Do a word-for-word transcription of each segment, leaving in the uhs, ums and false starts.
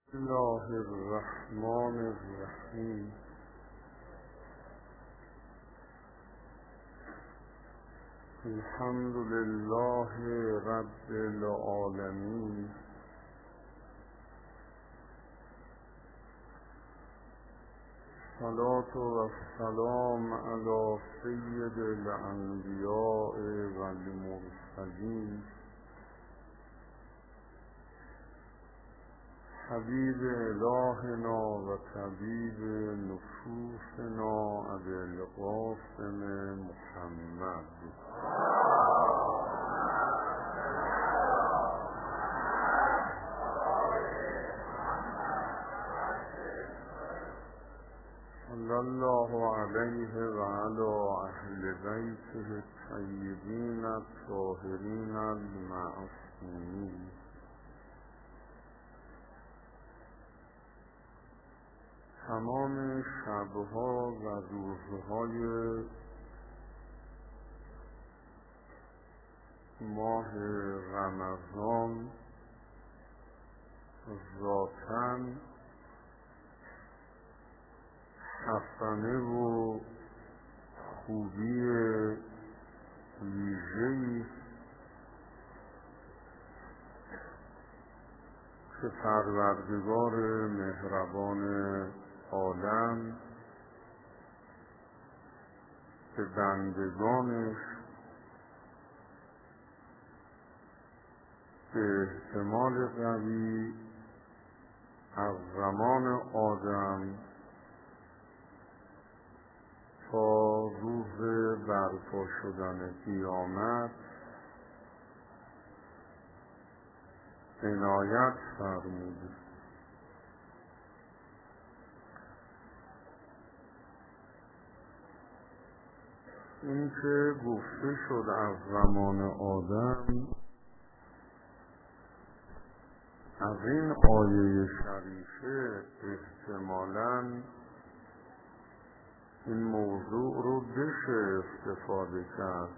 بسم الله الرحمن الرحیم. الحمد لله رب العالمین. صلاة و سلام علی سید الانبیاء و المرسلین حبیب الهنا و طبیب نفوسنا ابی القاسم محمد. صلی الله علیه و علی اهل بیته الطیبین الطاهرین المعصومین. تمام شبها و روزهای ماه رمضان ذاتاً حسنه و خوبی ویژه‌ای که پروردگار مهربان عالم به بندگانش به احتمال قوی از زمان آدم تا روز برپا شدن قیامت عنایت فرموده. این که گفته شد از زمان آدم، از این آیه شریفه احتمالاً این موضوع رو بشه استفاده کرد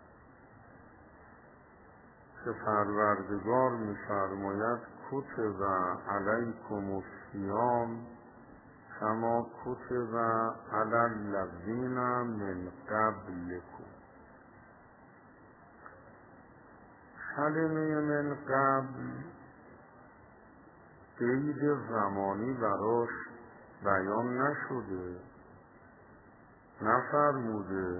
که پروردگار می‌فرماید کتب علیکم الصیام کما کتب علی الذین من قبلکم. کلمه من قبل قید زمانی براش بیان نشده، نفرموده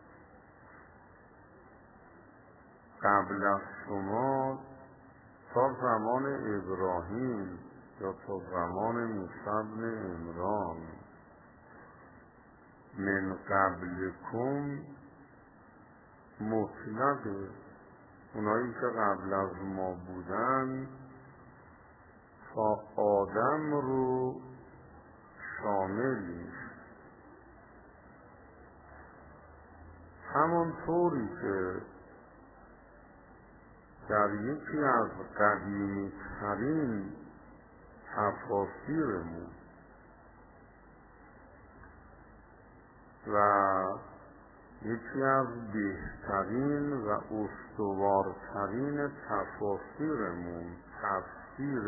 قبل از شما تا زمان ابراهیم یا تا زمان موسی بن عمران. من قبلکم مطلقه، اونایی که قبل از ما بودن تا آدم رو شامل میشه. همانطوری که در یکی از قدیمی ترین تفاسیرمون و یکی از بهترین و استوارترین تفاسیرمون تفسیر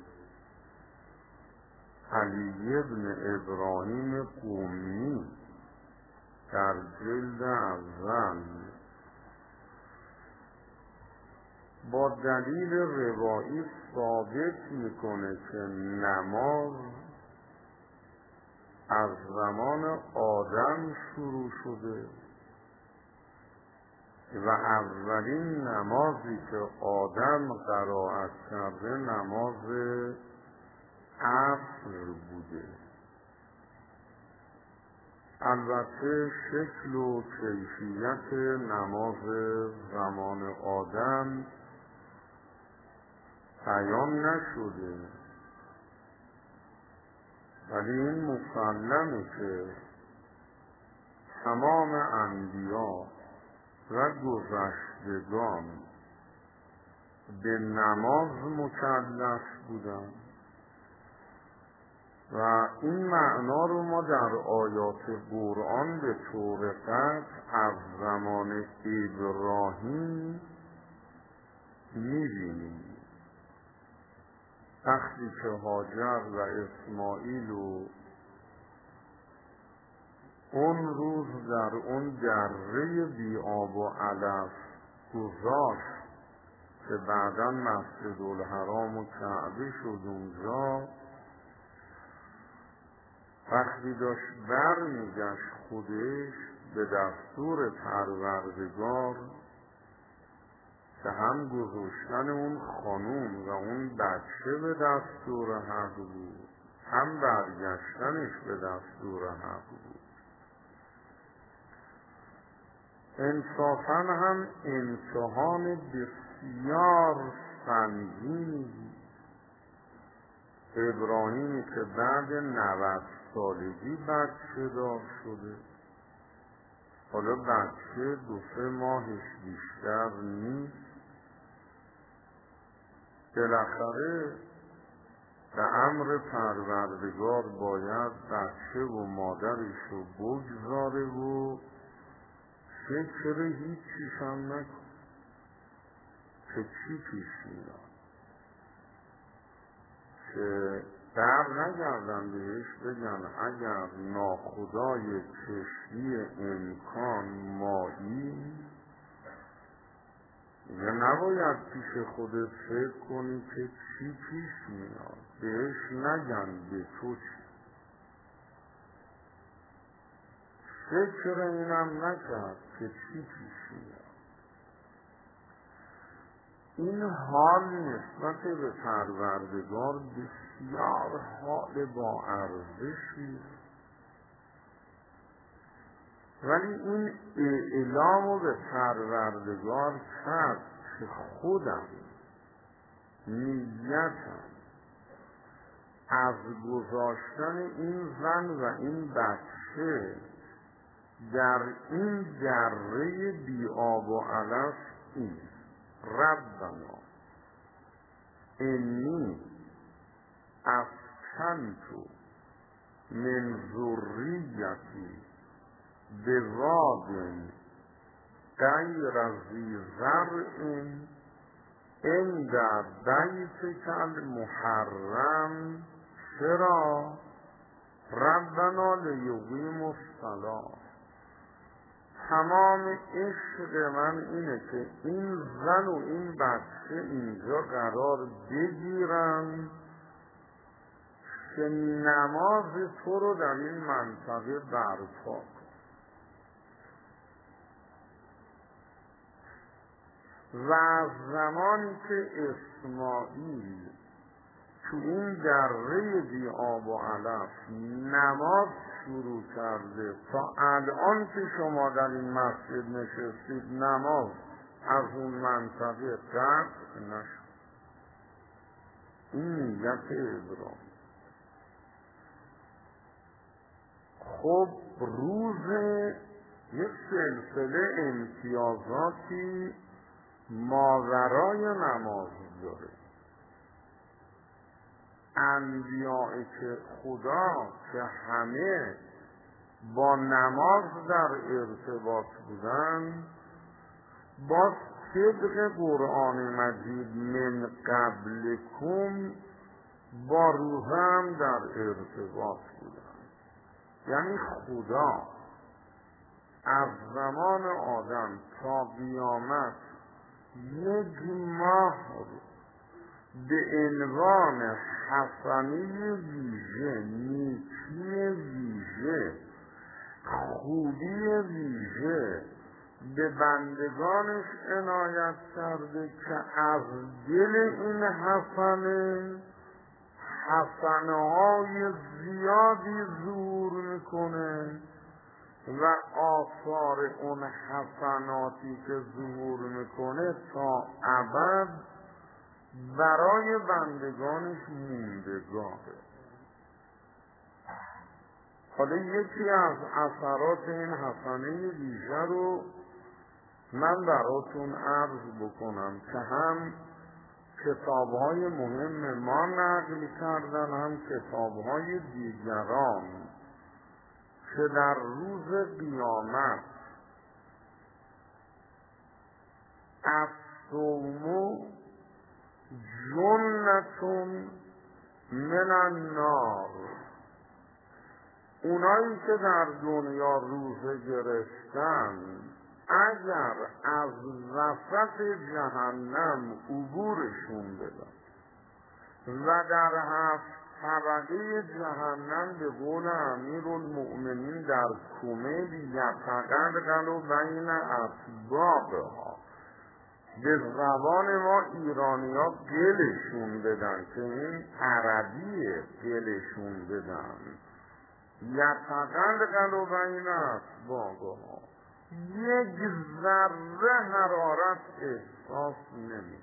علی بن ابراهیم قمی در جلد اول با دلیل روایی ثابت میکنه که نماز از زمان آدم شروع شده و اولین نمازی که آدم قرائت کرده نماز عصر بوده. البته شکل و کیفیت نماز زمان آدم بیان نشده، ولی این مسلمه که تمام انبیا و گذشتگان به نماز مکلف بودند و این معنا رو ما در آیات قرآن به طور قطع از زمان ابراهیم می‌بینیم. وقتی که هاجر و اسماعیل و اون روز در اون دره بی آب و علف گذاشت که بعدا مسجد الحرام و کعبه شد اونجا، وقتی داشت بر میگشت خودش به دستور پروردگار که هم گذاشتن اون خانوم و اون بچه به دستور حق بود، هم برگشتنش به دستور حق بود، انصافاً هم امتحان بسیار سنگینی. ابراهیمی که بعد نود سالگی بچه دار شده، حالا بچه دو سه ماهش بیشتر نیست، بالاخره به امر پروردگار باید بچه و مادرش رو بگذاره و فکر هیچ چیز هم نکن که چی پیش میاد، که در نگردن بهش بگن اگر ناخدای کشفی امکان مایی، یا نباید پیش خودت فکر کنی که چی پیش میاد، بهش نگن به تو چی. فکر اینم نکرد که چی پیش میاد. این حال نسبت به پروردگار بسیار حال با ارزشی، ولی این اعلامو به پروردگار کرد که خودم نیتم از گذاشتن این زن و این بچه در این دره بی آب و علف این ربنا انی اسکنت من ذریتی بواد غیر ذی زرع عند بیتک المحرم چرا ربنا لیقیموا الصلاة. تمام عشق من اینه که این زن و این بچه اینجا قرار بگیرن که نماز تو رو در این منطقه برپا کن. و از زمانی که اسماعیل تو این دره بی آب و علف نماز شروع کرده تا الان که شما در این مسجد نشستید نماز از اون منطقه قطع نشد. این نیت ابراهیم. خب روز یک سلسله امتیازاتی ماورای نماز داره. انبیاء که خدا که همه با نماز در ارتباط بودن، با طبق قرآن مجید من قبلکم با روزه هم در ارتباط بودن. یعنی خدا از زمان آدم تا قیامت یک ماه به عنوان حسنه ویژه، نیکی ویژه، خوبی ویژه به بندگانش عنایت کرده که از دل این حسنه حسنه های زیادی ظهور میکنه و آثار اون حسناتی که ظهور میکنه تا ابد برای بندگانش موندگاره. حالا یکی از اثرات این حسنه ویژه رو من براتون عرض بکنم که هم کتاب‌های مهم ما نقل کردن، هم کتاب‌های دیگران، که در روز قیامت الصوم جنتون من النار، اونایی که در دنیا روزه گرفتن اگر از وسط جهنم عبورشون بدن و در هفت طبقه جهنم به قول امیرالمؤمنین در کمیل یتقلقل بین اصبابها، به زبان ما ایرانی ها گلشون بدن که این عربیه، گلشون بدن، یتقلقل بین اصبابها، یک ذره حرارت احساس نمی.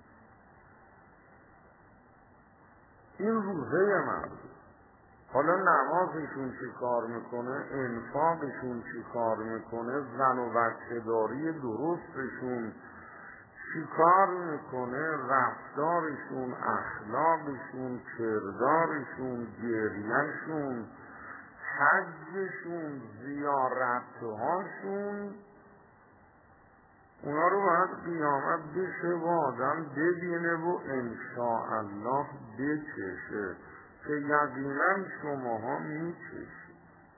این روزه مردم. حالا نمازشون چی کار میکنه، انفاقشون چی کار میکنه، زن و بچه داری درستشون چی کار میکنه، رفتارشون، اخلاقشون، کردارشون، گریهشون، حجشون، زیارتهاشون، اونا رو باید قیامت بشه و آدم ببینه و انشاءالله بچشه که یقینا شماها میچشید.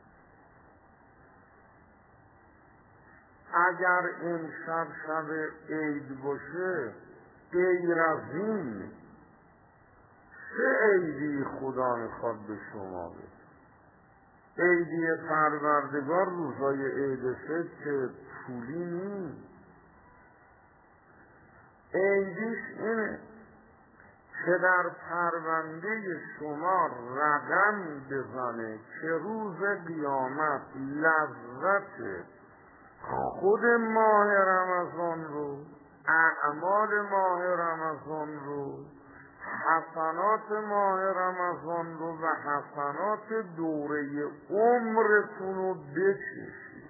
اگر امشب شب عید باشه، غیر از این چه عیدی خدا میخواد به شما بده؟ عیدی پروردگار روزای عید فطر که پولی نیست. عیدیش اینه که در پرونده شما رقم بزنه که روز قیامت لذت خود ماه رمضان رو، اعمال ماه رمضان رو، حسنات ماه رمضان رو و حسنات دوره عمرتون رو بچشید.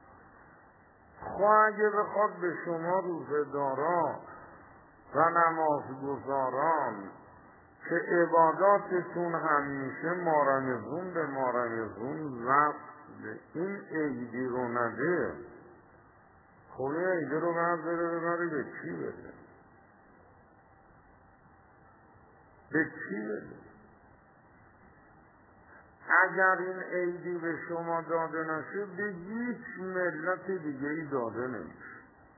خواه اگه بخواد به شما روزه‌داران و نمازگزاران که عباداتتون همیشه مارمزون به مارمزون وصل این عیدی رو نده، خب این عیدی رو برداره ببره به چی بده؟ به چی بده؟ اگر این عیدی به شما داده نشه به هیچ ملت دیگه ای داده نمیشه.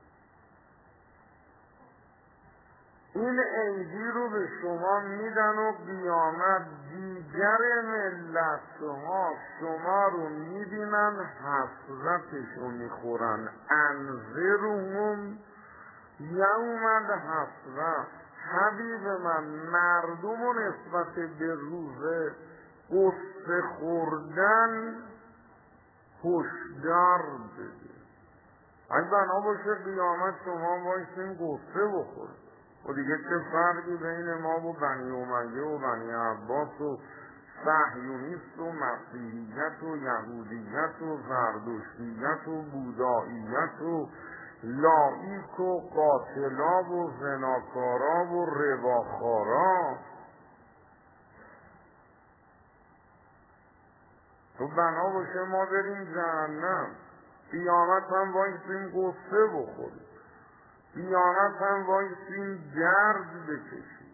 این عیدی رو به شما میدن و قیامت دیگر ملت ها شما رو میبینن حسرتش رو میخورن. انذرهم یوم الحسرة. حبیب من مردم رو نسبت به روز قصه خوردن هشدار بده. اگه بنا باشه قیامت شما بایستین قصه بخورد و دیگه چه فرقی بین ما و بنی امیه و بنی عباس و صهیونیست و مسیحیت و یهودیت و زردشتیت و بوداییت و لایک و قاتلا و زناکارا و رباخارا. تو بنا باشه ما بریم جهنم، قیامت هم بایستیم قصه بخوریم، قیامت هم بایستیم درد بکشیم.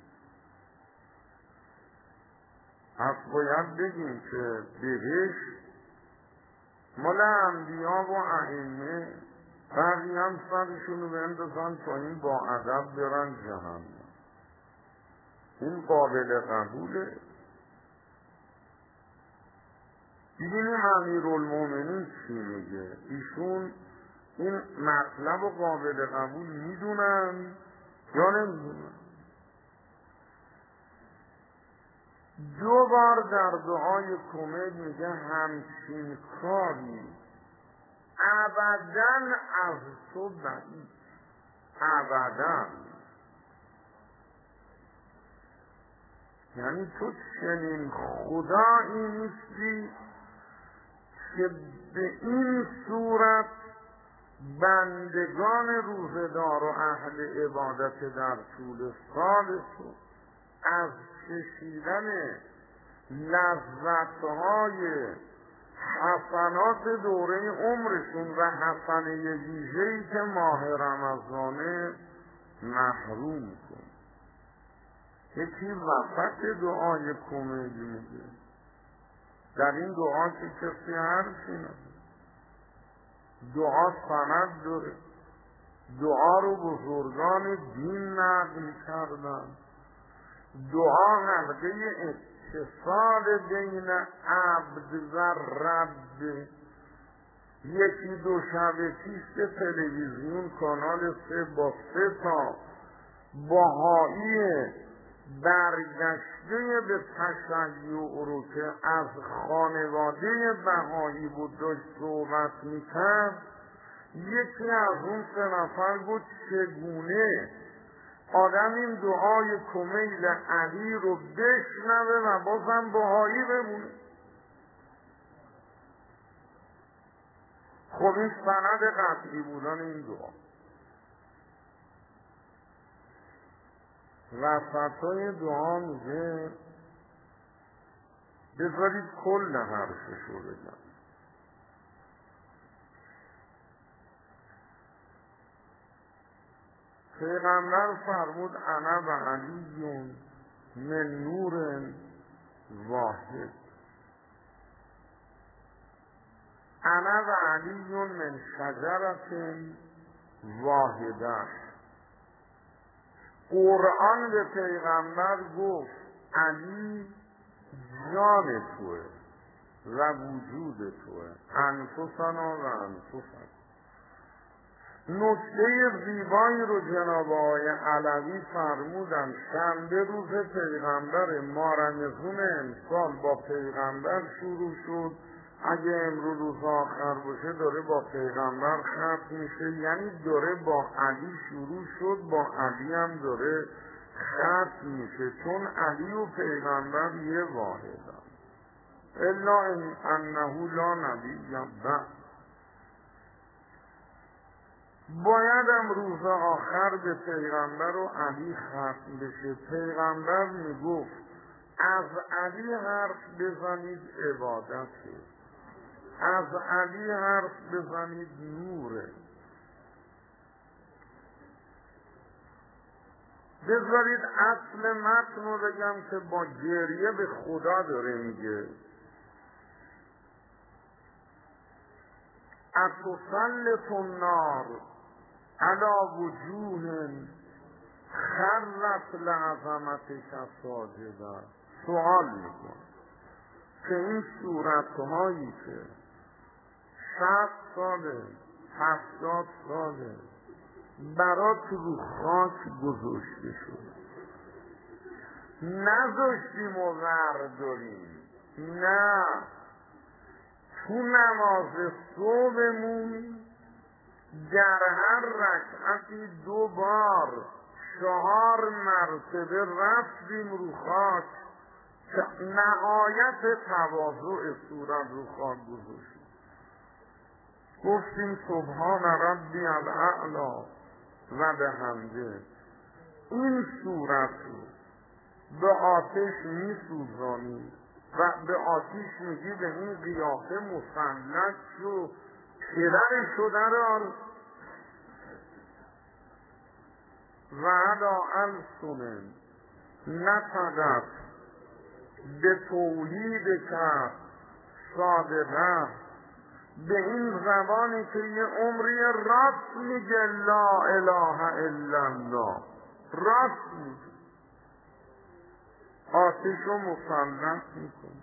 پس باید بگیم که بهشت مال انبیا و ائمه، بقیه هم سرشون رو بندازن تا این با ادب برن جهنم. این قابل قبوله؟ ببینیم امیرالمؤمنین چی میگه. ایشون این مطلب و قابل قبول میدونن یا نمیدونن؟ دو بار در دعای کمیل میگه همچین کاری ابداً از تو بعید، ابداً. یعنی تو چنین خدایی نیستی که به این صورت بندگان روزدار و اهل عبادت در طول سال تو از کشیدن لذتهای حسنات دوره عمرشون و حسنه ویژه‌ای که ماه رمضانه محروم کن. یکی وسط دعای کمدی میگه، در این دعا که کسی حرفی نداره، دعا سند داره، دعا رو بزرگان دین نقل کردن، دعا حلقه اتصال بین عبد و رب. یکی دو شب پیش تلویزیون کانال سه با سه تا بهایی برگشته به تشیع رو که از خانواده بهایی بود داشت صحبت میکرد، یکی از اون سه نفر بود چگونه آدم این دعای کمیل علی رو بشنوه و بازم بهایی بمونه. خب این سند قطعی بودن این دعا. وسطای دعا میگه بذارید کل حرفش رو بگم. پیغمبر فرمود انا و علی من نور واحد، انا و علی من شجرة واحده. قرآن به پیغمبر گفت علی جان توه و وجود توه، انفسنا و انفسنا. نکته زیبایی رو جناب آقای علوی فرمودن. شنبه روز پیغمبر ما رمضان امسال با پیغمبر شروع شد، اگه امروز روز آخر باشه داره با پیغمبر ختم میشه، یعنی داره با علی شروع شد، با علی هم داره ختم میشه، چون علی و پیغمبر یه واحدن. الا انه لا نبی بعد. بایدم روز آخر به پیغمبر و علی ختم بشه. پیغمبر میگفت از علی حرف بزنید عبادته، از علی حرف بزنید نوره. بذارید اصل متن رو بگم که با گریه به خدا داره میگه. اتسلط النار علی وجوه خرت لعظمتک ساجدا. سوال میکن که این صورتهایی که شصت ساله هفتاد ساله برات رو خاک گذاشته شد، نذاشتیم و ورداریم، نه، تو نماز صبحمون در هر رکعتی دو بار چهار مرتبه رفتیم رو خاک که نهایت تواضع صورت رو خاک گذاشتیم. گفتیم سبحان ربی الاعلی و به حمده. این صورت رو به آتش می سوزانیم و به آتش میگی به این قیافه مسلط شو، پدر شده را و علا السنن نطقت به توحید که صادقه، به این زبانی که یه عمری راست میگه لا اله الا الله، راست میگه، آتش رو مسلط میکنه.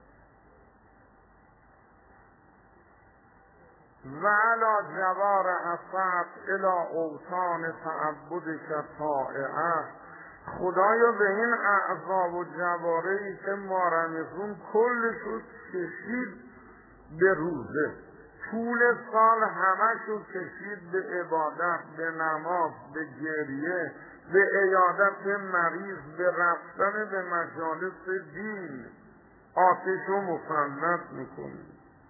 و علا جوار حسد الى اوطان تعبد که طائعه. خدایا به این اعضا و جوارهی که ما رمزون کلشو کشید به روزه، طول سال همشو کشید به عبادت، به نماز، به گریه، به عیادت مریض، به رفتن به مجالس دین، آتشو مسلط میکنید.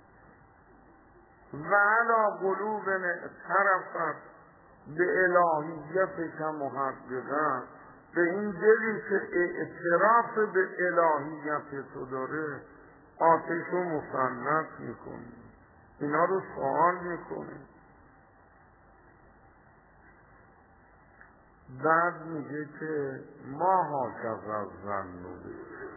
و علا قلوب طرفت به الهیت که محققه، به این دلی که اعتراف به الهیت تو داره آتش رو مسلط میکنه. اینا رو سوال میکنه. بعد میگه که ما حاکز از ظنوبه،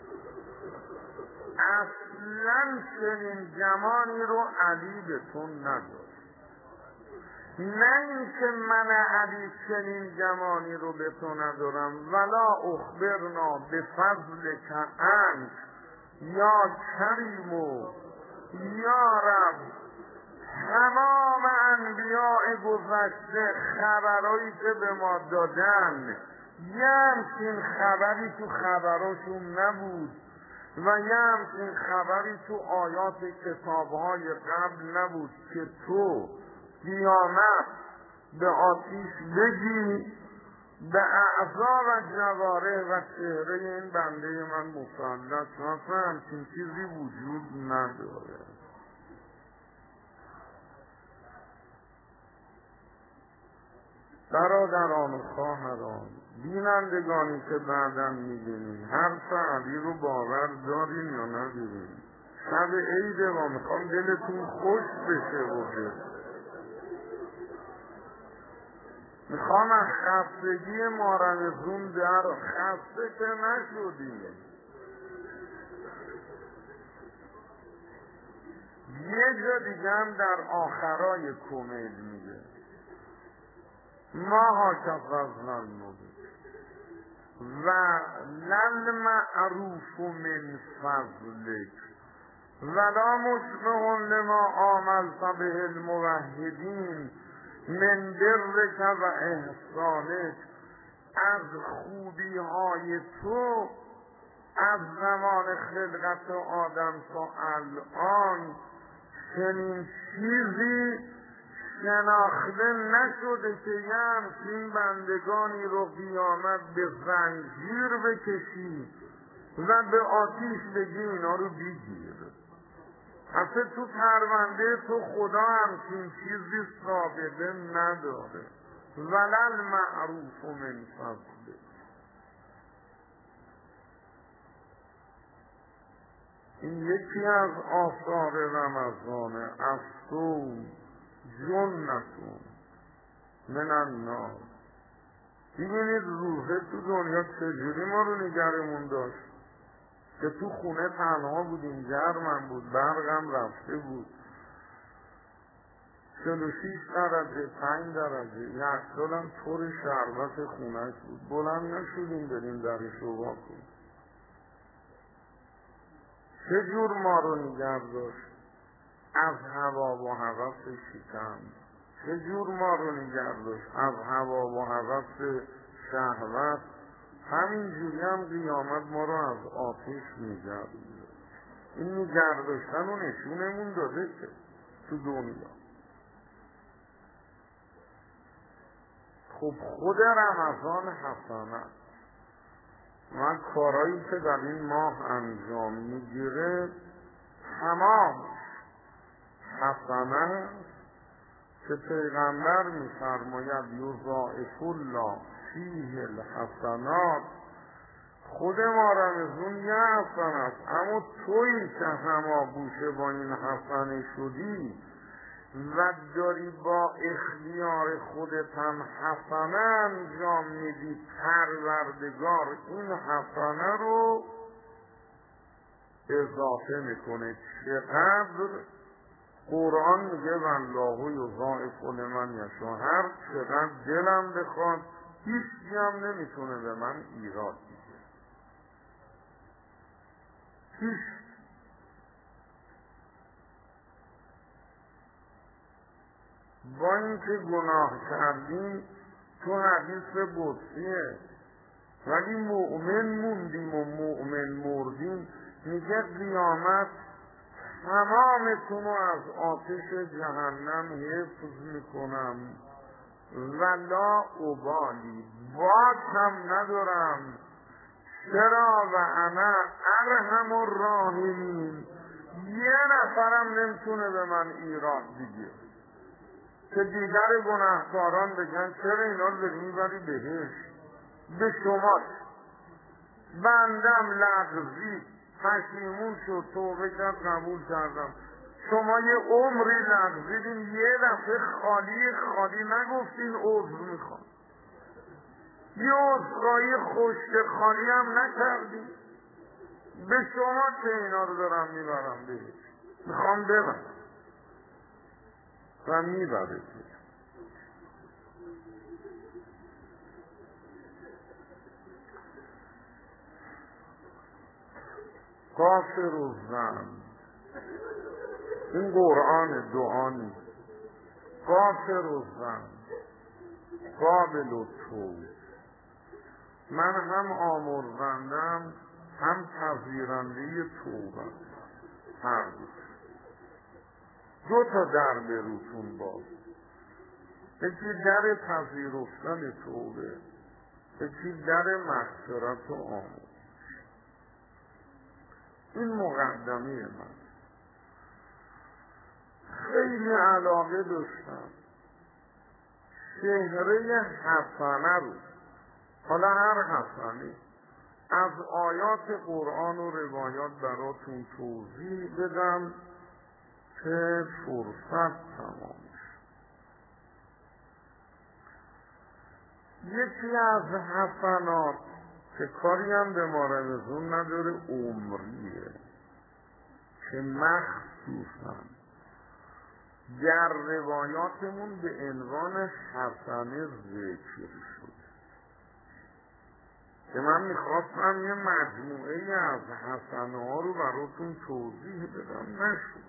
اصلا چنین جمالی رو علی به تو نداشت. نه اینکه من علی چنین جمالی رو به تو ندارم، ولا اخبرنا به فضل که انت یا کریم و یا رب. تمام انبیاء گذشته خبرهایی که به ما دادن یه همچین خبری تو خبراشون نبود و یه همچین خبری تو آیات کتابهای قبل نبود که تو قیامت به آتیش بگی به اعضا و جواره و چهره این بنده من مسلط شد. همچین چیزی وجود نداره. برادران و خواهران، بینندگانی که بعداً می‌بینیم حرف علی رو باور داریم یا نداریم؟ شب عیده و میخوام دلتون خوش بشه و میخوام از خستگی ما رمزون در خسته که نشدیم. یه جا دیگه هم در آخرای کمیل میگه ما حاکف از ظنوبه و لل معروف من فضلک ولا مشبه لما عاملت به الموحدین من برک و احسانک. از خوبی های تو از زمان خلقت آدم تا الان چنین چیزی شناخته نشده که یه همچین بندگانی رو قیامت به زنجیر بکشی و به آتیش بگی اینا رو بگیر. اصلا تو پرونده تو خدا همچین چیزی ثابته نداره. ولل معروف من فضله. این یکی از آثار رمضانه. الصوم جنتون من النار. ببینید روزه تو دنیا چجوری ما رو نگرمون داشت که تو خونه تنها بودیم، گرمم بود، برقم رفته بود، چهل و شیش درجه، پنج درجه، یخچالم پر شربت خونه‌اش بود. بلند نشدیم بریم درشو وا کنیم. چه جور ما رو نگه داشت؟ از هوا و هوس شکم. چه جور ما رو نگه داشت؟ از هوا و هوس شهوت. همین جوری هم قیامت ما رو از آتش نگه داره. این نگه داشتن و نشونمون داده که تو دنیا. خب خود رمضان حسنه و کارهایی که در این ماه انجام میگیره تمام حسنه که پیغمبر میفرماید یضاعف الله فیه الحسنات. خود ما رمضان یه حسن است، اما تویی که هماگوشه با این حسنه شدی و داری با اختیار خودت هم حسنه انجام میدی، پروردگار این حسنه رو اضافه میکنه. چقدر قرآن میگه والله یضاعف لمن یشاء. هر چقدر دلم بخواد هیچی هم نمیتونه به من ایراد بگیره. هیچ. با اینکه گناه کردیم تو حدیث قدسیه ولی مؤمن موندیم و مؤمن مردیم. میگه قیامت تمامتون رو از آتش جهنم حفظ میکنم ولا ابالی، باک هم ندارم. چرا و انا ارحم الراحمین. یه نفرم نمیتونه به من ایراد بگیره که دیگر گناهکاران بگن چرا اینا رو داری میبری بهشت. به شما بندم لغزی پشیمون شد، توبه کرد، قبول کردم. شما یه عمری لغزیدین، یه دفعه خالی خالی نگفتین عذر میخوام. یه عذرخواهی خشک خالی هم نکردی. به شما که اینا رو دارم میبرم بهش، میخوام ببرم و میبره. کافر و زن، این قرآن دعا نیست. کافر و زن قابل و توب، من هم آمرزندم هم پذیرنده توبم، هر دو دو تا در به روتون باز. یکی در پذیرفتن توبه، یکی در مغفرت و آمرزش. این مقدمه من. خیلی علاقه داشتم چهره حسنه رو، حالا هر حسنه، از آیات قرآن و روایات براتون توضیح بدم که فرصت تمام شد. یکی از حسنات که کاری هم به ما رمزون نداره عمریه، که مخصوصا در روایاتمون به عنوان حسنه ذکر شد، که من میخواستم یه مجموعه از حسنه ها رو براتون توضیح بدم، نشد.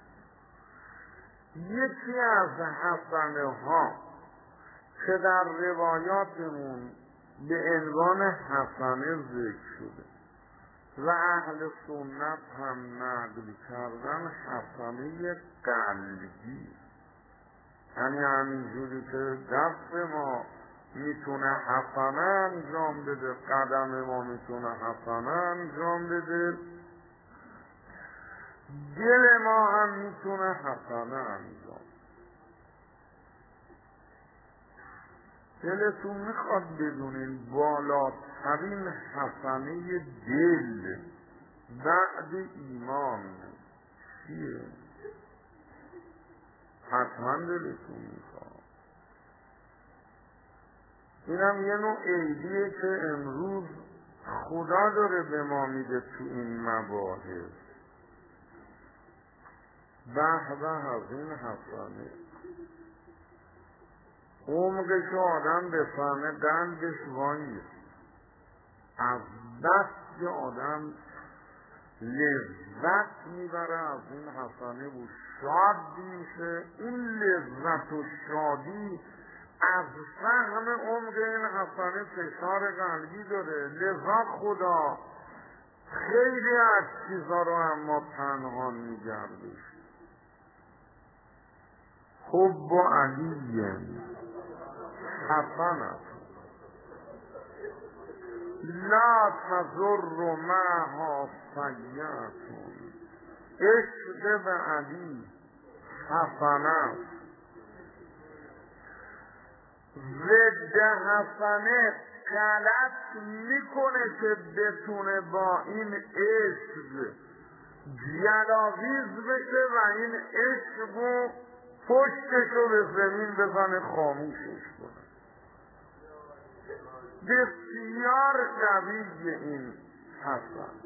یکی از حسنه ها که در روایاتمون به عنوان حسنه ذکر شده و اهل سنت هم نقل کردن، حسنه قلبی، یعنی همینجوری که دست ما میتونه حسنه انجام بده، قدم ما میتونه حسنه انجام بده، دل ما هم میتونه حسنه انجام. دلتون میخواد بدونین بالاترین حسنه دل بعد ایمان چیه؟ حتما دلتون میخواد. اینم یه نوع عیدیه که امروز خدا داره به ما میده تو این مباحث. به به از این حسنه عمقش آدم بفهمه قلبش وایست، از دست آدم لذت میبره از این حسنه و شاد میشه. این لذت و شادی از فهم عمق این حسنه فشار قلبی داره. لذا خدا خیلی از چیزا رو اما پنهان میگردش. حب و علی حسنت لا تضر معها سیئة، عشق به علی حسنت، ضد حسنه غلط میکنه که بتونه با این عشق جلاویز بشه و این عشقو پشتشو به زمین بزنه خاموشش کنه. بسیار قوی این حسن.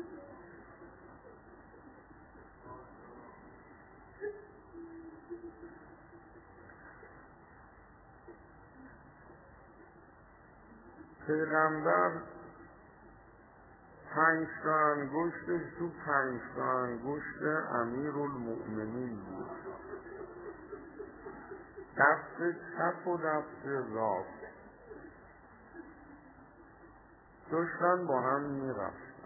پیغمبر پنج تا انگشتش تو پنج تا انگشت امیرالمؤمنین بود، دست چپ و دست راست داشتن با هم میرفتن.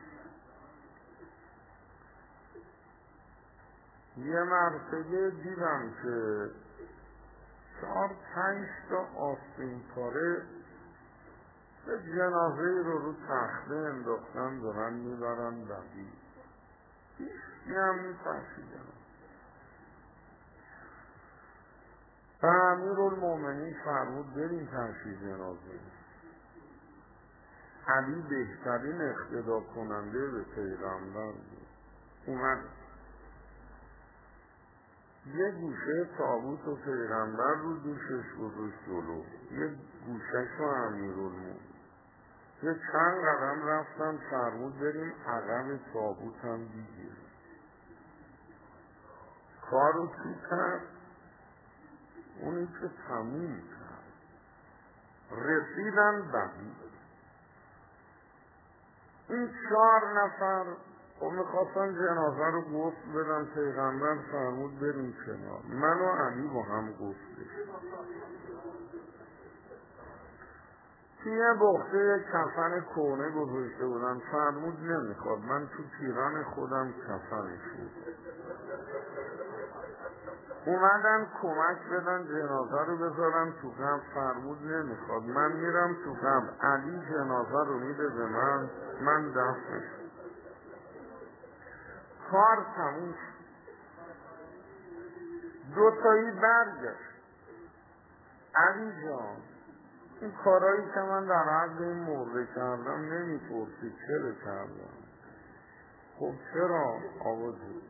یه مرتبه دیدم که چهار پنج تا آستین پاره به جنازه رو رو تخته انداختن دارن میبرن بقیه. هیچی هم میترسیدن. و امیرالمؤمنین فرمود بریم تشییع جنازه. علی بهترین اقتدا کننده به پیغمبر بود. اومد یه گوشه تابوت و پیغمبر رو دوشش گذاشت جلو، یه گوشش رو امیرالمؤمنین. یه چند قدم رفتن فرمود بریم عقب تابوت هم دیگه. کارو کی کرد؟ اونی که تموم کرد. رسیدن بقیه این چهار نفر و میخواستن جنازه رو گفت بدن. پیغمبر فرمود بریم کنار. من و علی با هم گفتش توی بخته کفن کهنه گذاشته بودن. فرمود نمیخواد، من تو پیران خودم کفنش بود. اومدن کمک بدن جنازه رو بذارن تو قبر. فرمود نمیخواد، من میرم تو قبر. علی جنازه رو میده به من، من دفنش. کار تموم شد. دوتایی برگشت. علی جان این کارایی که من در حد این مرده کردم نمیپرسی چرا کردم؟ خب چرا آوازی؟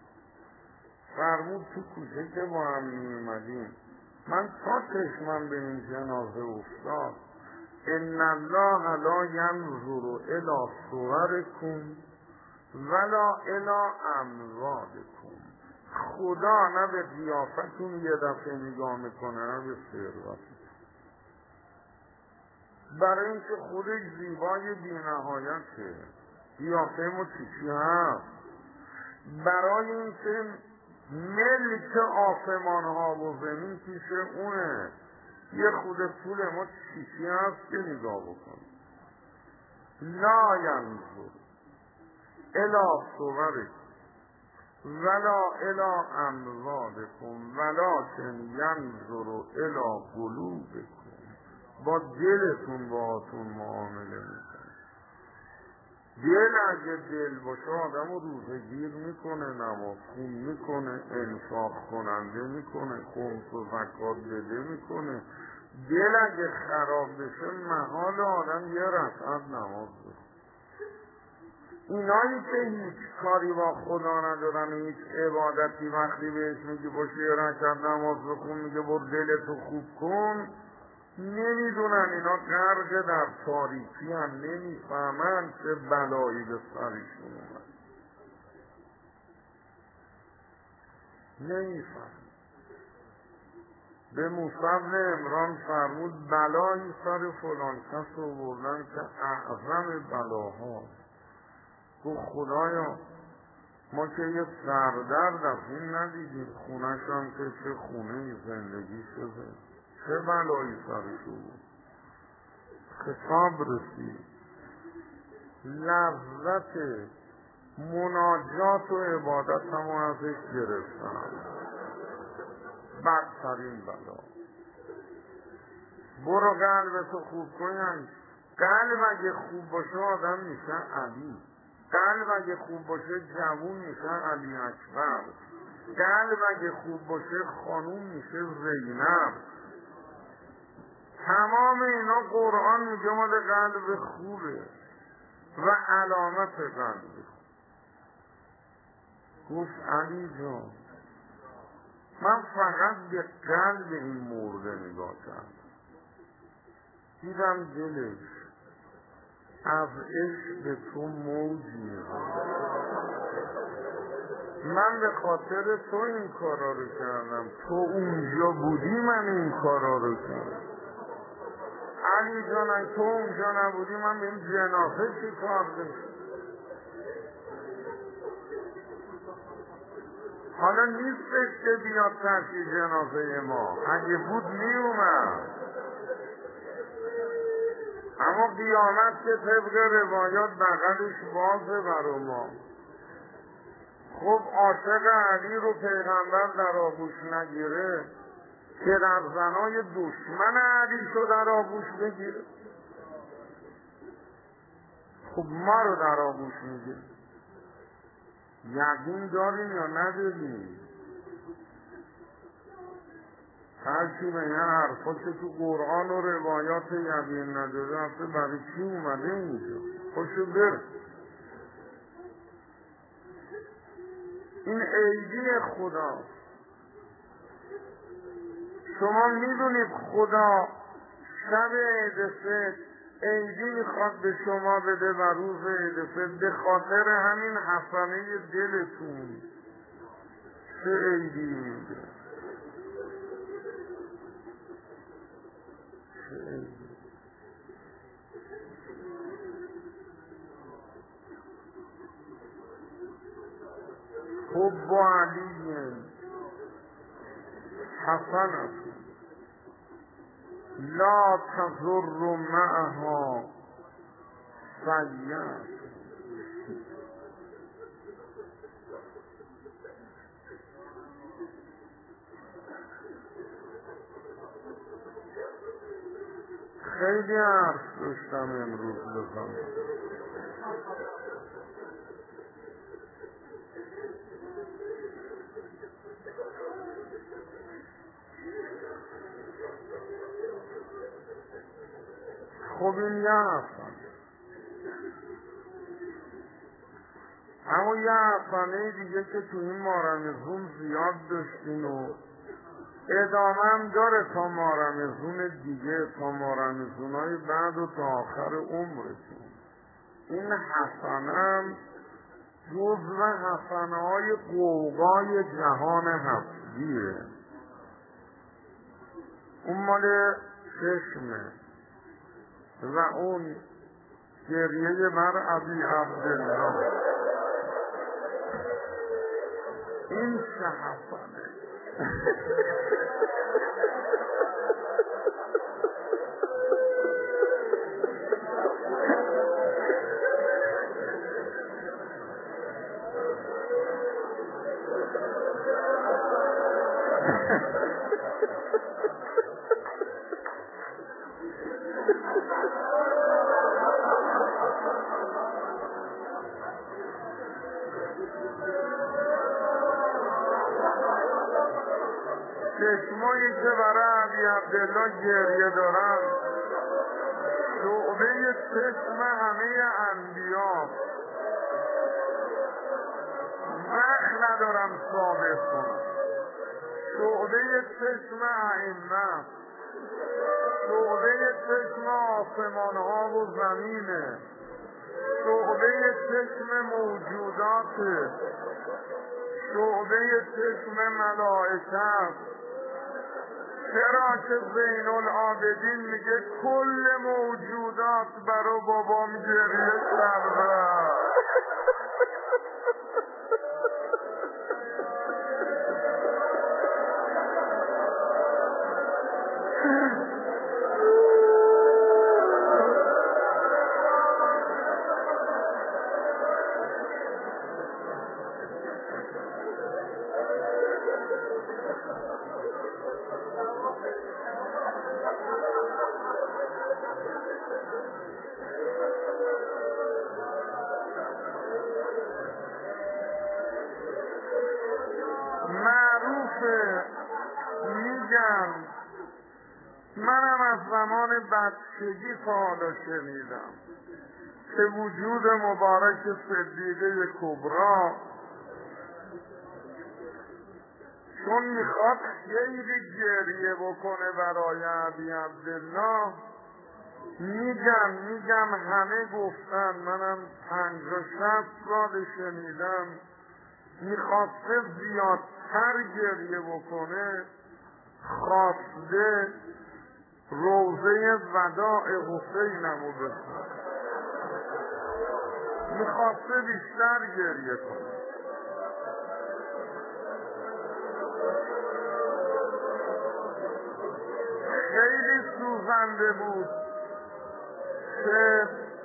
فرمود تو کوچه که با هم میومدیم من تا چشمم به این جنازه افتاد ان الله لا ینظر الی صورکم ولا الی اموالکم. خدا نه به قیافتون یه دفعه نگاه میکنه نه به ثروتتون. برای اینکه خودش زیبای بی‌نهایته. قیافه ما چی هست؟ برای اینکه ملک آسمان ها و زمین پیش اونه. یه خود طول ما چی هست که نگاه بکن. لا ینظر الی صورکم ولا الی اموالکم ولکن ینظر الی قلوبکم. با دلتون باهاتون معامله میکنه. دل اگه دل باشه آدم رو روزه گیر میکنه، نماز خون میکنه، انفاق کننده میکنه، خمس و زکات بده میکنه. دل اگه خراب بشه محال آدم یه رکعت نماز بخونه. اینایی که هیچ کاری با خدا ندارن، هیچ عبادتی، وقتی بهش میگی باشه یه رکعت نماز بخون میگه برو دلتو خوب کن، نمیدونن اینا غرق در تاریکی هم، نمیفهمن چه بلایی به سرشون اومد. نمیفهم. به موسی بن عمران فرمود بلایی سر فلان کس آوردن که اعظم بلاها. گفت خدایا ما که یه سردرد از این ندیدیم، خونش هم که چه خونه زندگی شده، چه بلایی سرشو بود. خطاب رسید لذت مناجات و عبادت هم ازش گرفتم. بدترین بلا. برو قلبتو خوب کن. قلب اگه خوب باشه آدم میشه علی. قلب اگه خوب باشه جوون میشه علی اکبر. قلب اگه خوب باشه خانوم میشه زینب. تمام اینا قرآن میگه مال قلب خوبه و علامت قلب. گفت علی جان من فقط به قلب این مرده نگاه کردم، دیدم دلش از عشق به تو موج می‌زنه. من به خاطر تو این کارا رو کردم، تو اونجا بودی من این کارا رو کردم. علی جان تو اونجا نبودی من به این جنازه چی کار داشت؟ حالا نیستش که بیاد ترکی جنازه ما، اگه بود می اومد. اما قیامت که طبق روایات بغلش بازه برا ما. خب عاشق علی رو پیغمبر در آغوش نگیره که در زنای دشمن علی شو در آغوش بگیره؟ خب ما رو در آغوش میگیره. یقین داریم یا نداریم؟ هرچی به یه حرفا که تو قرآن و روایات یقین نداره اصلا برای چی اومده اینجا؟ خوشو بر این عیدی خدا. شما میدونید خدا شب عید فطر عیدی میخواد به شما بده و روز عیدفطر به خاطر همین حسنه دلتون چه عیدی میده، چه عیدی. حب علی حسنه لا تضر معها سیئة. خیلی حرف داشتم امروز بزنم. خب این یه حسن، اما یه حسنه دیگه که تو این مارمزون زیاد داشتین و ادامه هم داره تا مارمزون دیگه، تا مارمزونهای بعد و تا آخر عمرتون. این حسنه هم جزو حسنه های قوقای جهان هفتیه. اون مال چشمه و اون گریه بر ابی عبدالله، این چه حسنه. چشمایی که برای ابی عبدالله گریه دارن شعبه چشم همه انبیا، وقت ندارم ثابت کنم. شعبه چشم ائمه، شعبه چشم آسمان ها و زمینه، شعبه چشم موجودات، شعبه چشم ملائکه. چرا که زین العابدین میگه کل موجودات برا بابام گریه کرده. میگم منم از زمان بچگی تا حالا شنیدم که وجود مبارک صدیقه کبرا چون میخواد خیلی گریه بکنه برای ابی عبدالله، میگم میگم همه گفتن، منم پنجاه شصت سال شنیدم، میخواسته زیادتر گریه بکنه، خواسته روضه وداع حسینمو بخونه، میخواسته بیشتر گریه کنه. خیلی سوزنده بود که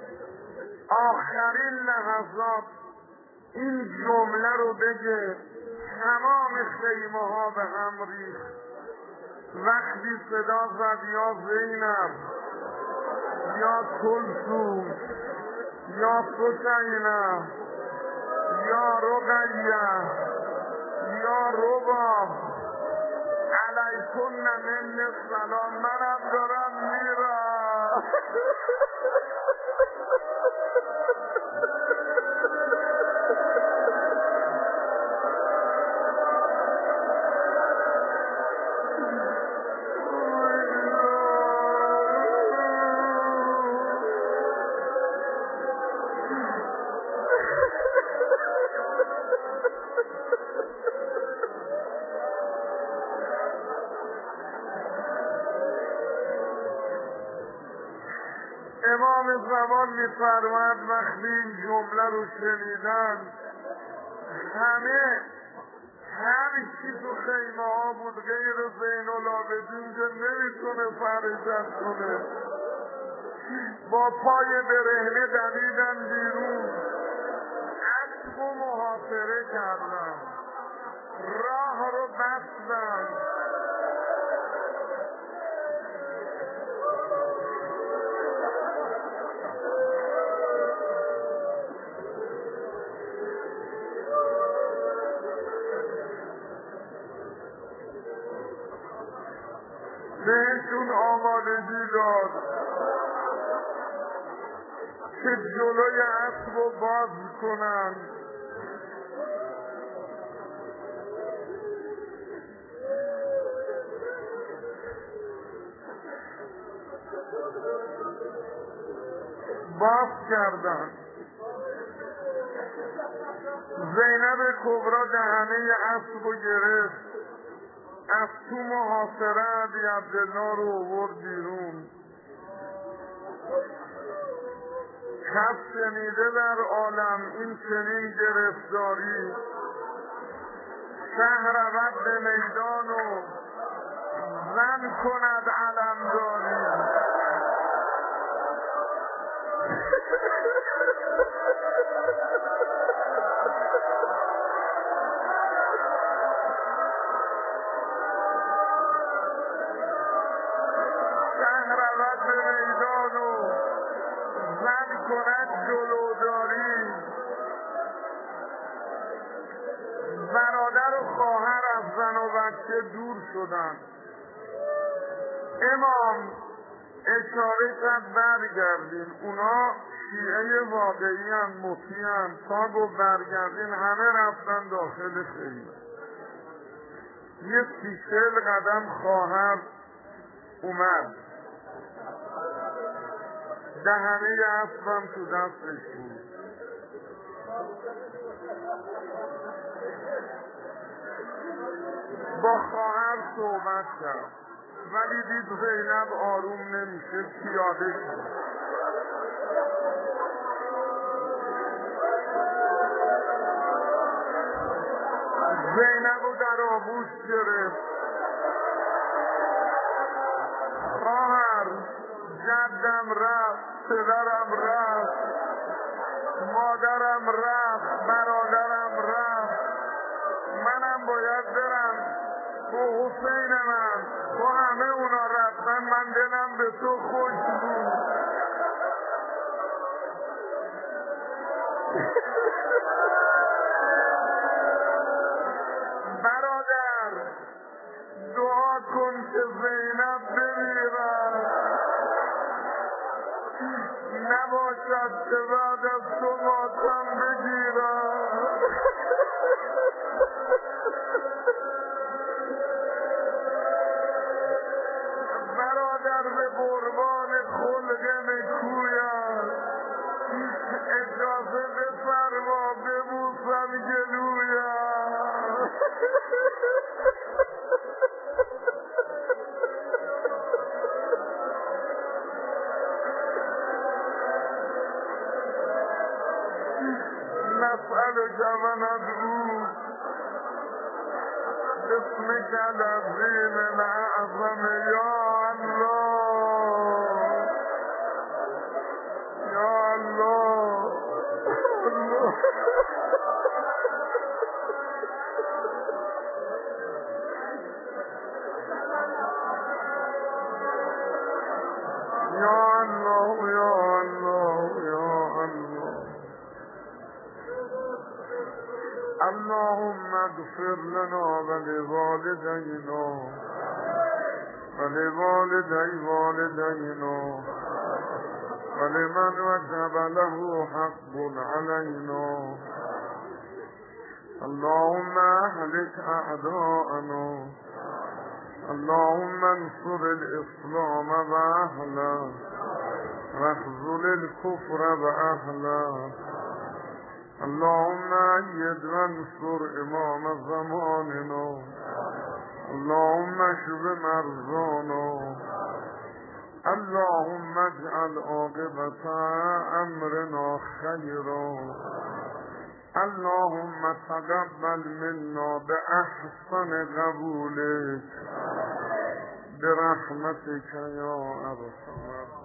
آخرین لحظات این جمله رو بگه. تمام خیمه ها به هم ریخت وقتی صدا زد یا زینب یا کلثوم یا سکینه یا رقیه یا رباب علیکن من السلام، منم دارم میرم. زمان میفرماد وقتی این جمله رو شنیدن همه هر کی تو خیمه ها بود غیر زین العابدین که نمیتونه فرجت کنه با پای برهنه دویدن بیرون، اسب و محاصره کردن، راه رو بستن. بهشون آمادگی داد که جلوی اسب رو باز کنن. باز کردن. زینب کبرا دهنه اسب رو گرفت، از تو محاصره عبی عبدالله رو آورد بیرون. کس شنیده در عالم این چنین گرفتاری؟ شه رود به میدان و زن کند علمداری. کند جلوداری. برادر و خواهر از زن و بچه دور شدند. امام اشاره کرد برگردین، اونا شیعه واقعی هم مطیع هم، تا گفت برگردین همه رفتن داخل خیمه. یه سی چهل قدم خواهر اومد، دهنه اسبم تو دستش بود. با خواهر صحبت کرد ولی دید زینب آروم نمیشه، پیاده شد. زینب رو در آغوش گرفت. خواهر جدم رفت، پدرم رفت، مادرم رفت، برادرم رفت، منم باید برم. تو حسین من، تو همه اونا رفتن، من دلم به تو خوش بود. برادر دعا کن که زینب بمیرد، نباشد که بعد از تو ماتم بگیرد. برادر به قربان خلق نکویم اجازه بفرما ببوسم گلویم. نسألك من أدعوك باسمك العظيم الأعظم يا الله يا الله الله. يا الله يا الله يا الله. اللهم اغفر لنا ولوالدينا ولوالدي والدينا ولمن وجب له حق علينا. اللهم اهلك اعداءنا، اللهم انصر الاسلام واهله واخذل الكفر واهله. اللهم أيد وانصر إمام زماننا، اللهم اشف مرضانا، اللهم اجعل عاقبة خيرا. اللهم تقبل منا بأحسن قبولك برحمتك يا أرحم الراحمين.